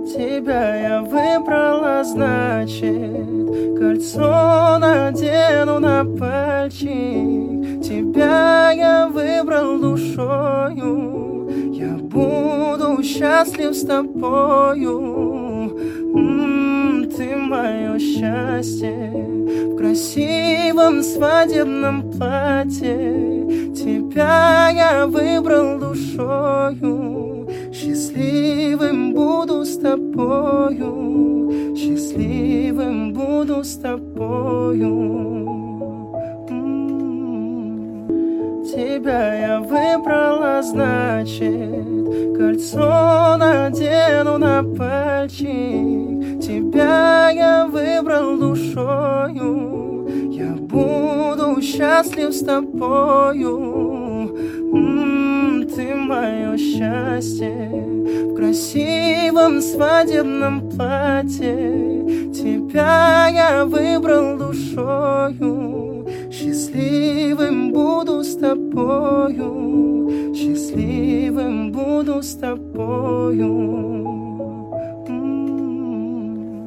Тебя я выбрала, значит, кольцо надену на пальчик. Тебя я выбрал душою, я буду счастлив с тобою. Ты мое счастье в красивом свадебном платье. Тебя я выбрал душою, счастливым буду с тобою, счастливым буду с тобою. Тебя я выбрала, значит, кольцо надену на пальчик. Тебя я выбрал душою, я буду счастлив с тобою. Ты мое счастье в красивом свадебном платье. Тебя я выбрал душою, счастливым буду с тобою, счастливым буду с тобою.